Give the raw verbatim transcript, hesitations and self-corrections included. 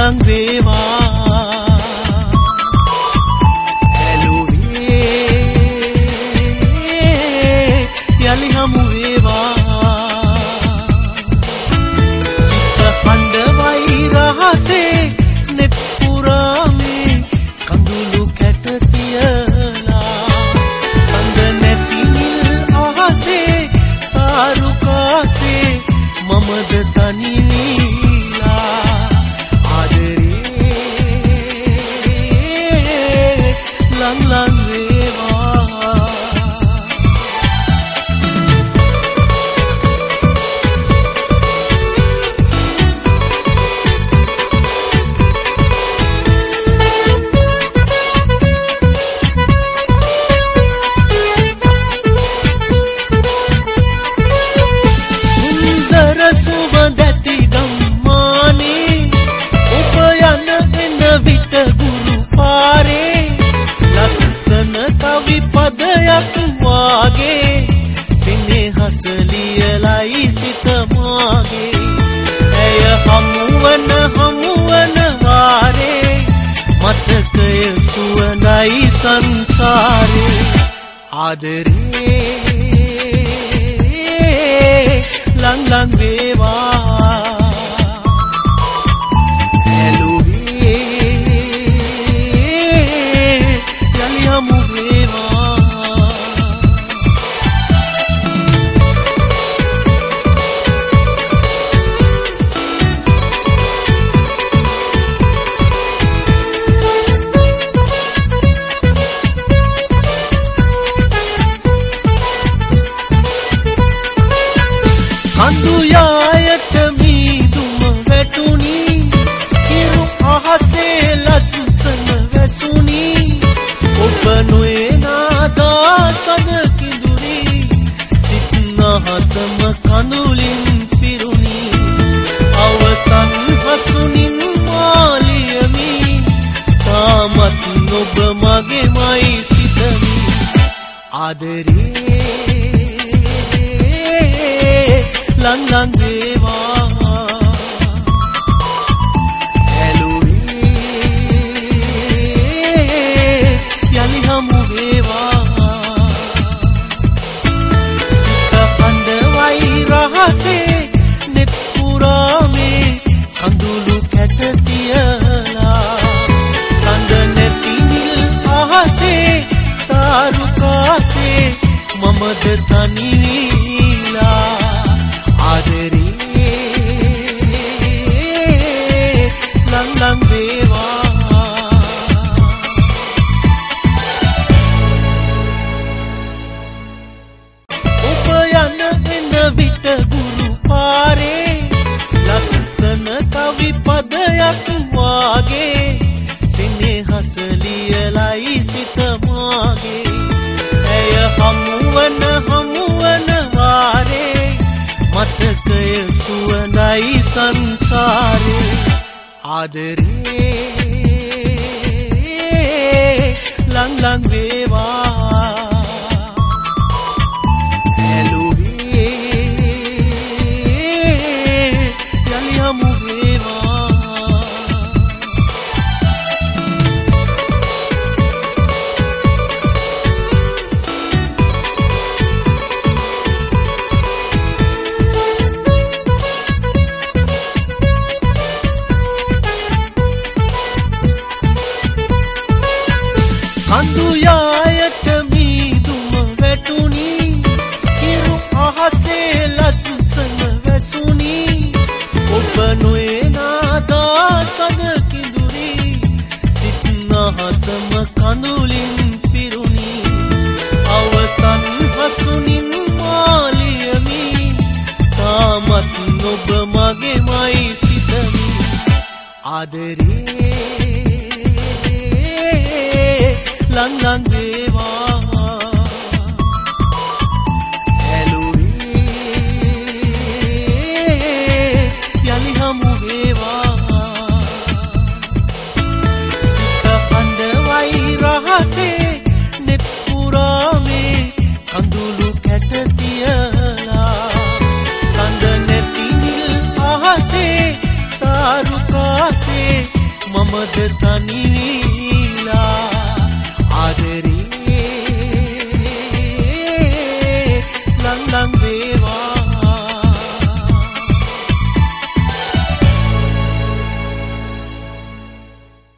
lang වේවා ඇලුවේ යලි හමු වේවා සිත හඬවයි රහසේ නෙත් පුරාමේ කඳුළු කැට තියලා සඳ නැති නිල් අහසේ තාරුකාසේ මමද තනි වීලා ආදරේ ලං ලං වේවා පදයක් වාගේ සිනහස ලියලයි සිත මාගේ ඇය හමුවන හමුවන වාරේ මතකය සුවඳයි සංසාරේ ආදරේ ලං ලං වේවා ඇලුවේ යලි හමු වේවා කඳුයායට මීදුම වැටුනි කිරු අහසේ ලස්සන වැසුනි ඔබ නොයනාදා සද කිඳුරි සිත්නහසම කඳුලින් පිරුණි අවසන් හසුනින් මාලියමි තාමත් නොබ මගේමයි සිතමි ආදරේ ලං ලං වේවා ඇලුවේ යලි හමු වේවා සිත හඬවයි රහසේ නෙත් පුරාමේ කඳුළු කැට තියලා සඳ නැති නිල් අහසේ තාරුකාසේ මමද තනි වීලා ආදරේ ලං ලං වේවා ඔබ යන එන විට ගුරු පාරේ ලස්සන කවි පදයක් වාගේ සිනහස ලියලයි සිත මාගේ ඇය හමුවන හමුවන වාරේ මතකය සුවඳයි සංසාරේ ආදරේ ලං ලං වේවා ඇලුවේ යලි හමු වේවා කඳුයායට මීදුම වැටුනි කිරු අහසේ ලස්සන වැසුනි ඔබ නොයනාදා සද කිඳුරි සිත්නහසම කඳුලින් පිරුණි අවසන් හසුනින් මාලියමි තාමත් නොබ මගේමයි සිතමි ආදරේ ලං ලං වේවා ඇලුවේ යලි හමු වේවා සිත හඬවයි රහසේ නෙත් පුරාමේ කඳුළු කැට තියලා සඳ නැති නිල් අහසේ තාරුකාසේ මමද